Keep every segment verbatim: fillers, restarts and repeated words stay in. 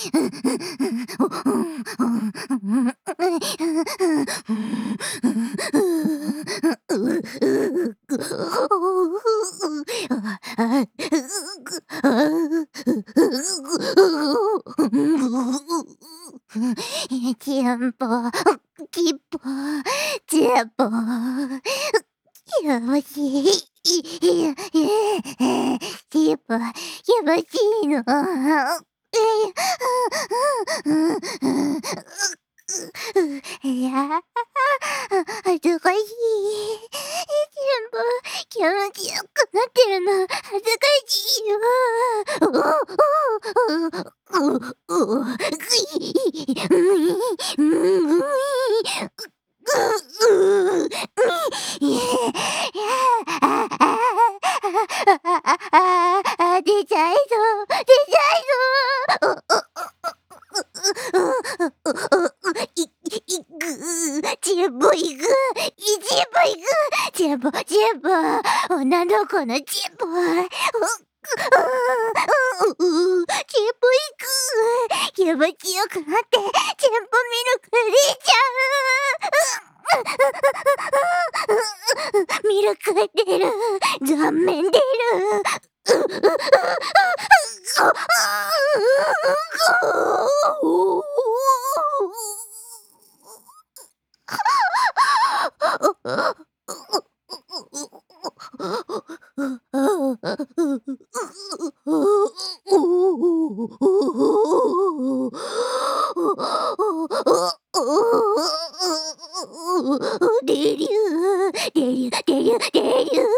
Tiempo, tiempo, tiempo. Yaしい、tiempo, yaしいの。いや、恥ずかしい。全部気持ちよくなってるの恥ずかしいよ。出ちゃいそう、出ちゃいそう。い、いく、全部いく、全部いく、全部、全部、女の子の全部。全部いく、気持ちよくなって、全部ミルク出ちゃう。ミルク出る、顔面出る。デリュー、デリュー、デリュー、デリュー。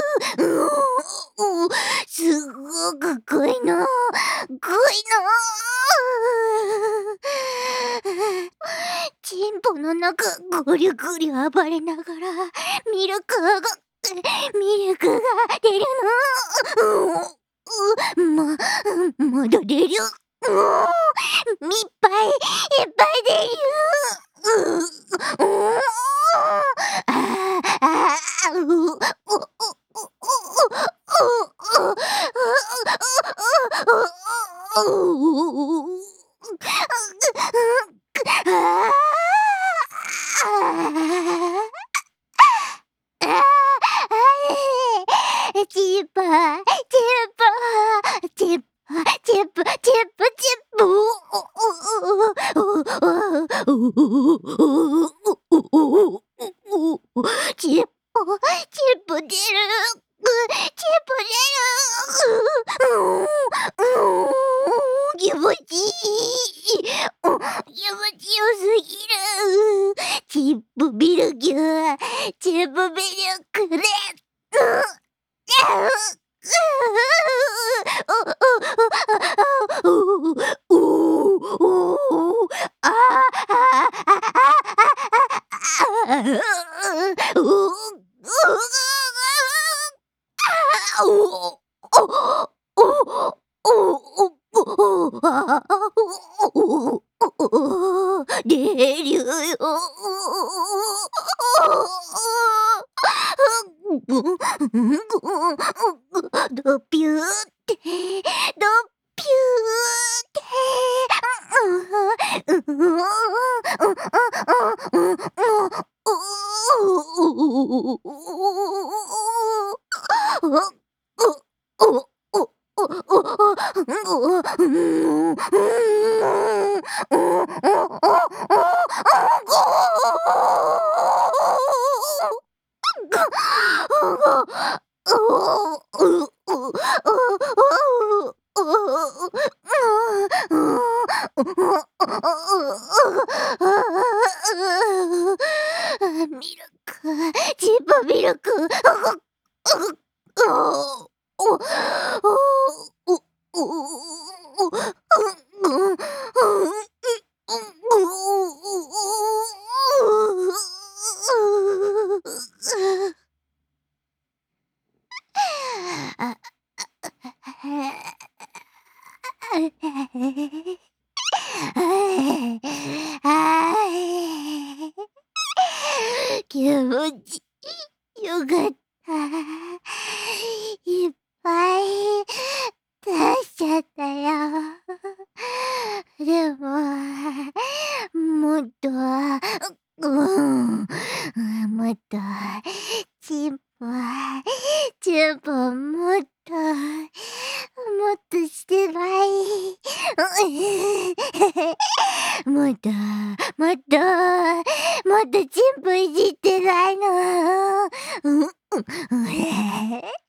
すごく濃いの、濃いの。チンポの中ゴリゴリ暴れながらミルクがミルクが出るの。ま、まだ出る。いっぱいいっぱい出る。ああうチッパー、チッパー、チッパー、チップ、チップ、チップ。チップ、チップ出る。チップ出る。気持ちいい。気持ちよすぎる。チップミルク、チップミルクで。出るよ。ドピューって、ドピューってミルク、チップミルク。気持ちよかった。いっぱい出しちゃったよ。 でも、もっと、ううん、もっと、チンポ、チンポもっと、もっとしてばい。もっと、もっと、もっとチンポいじってないの。うん、うん、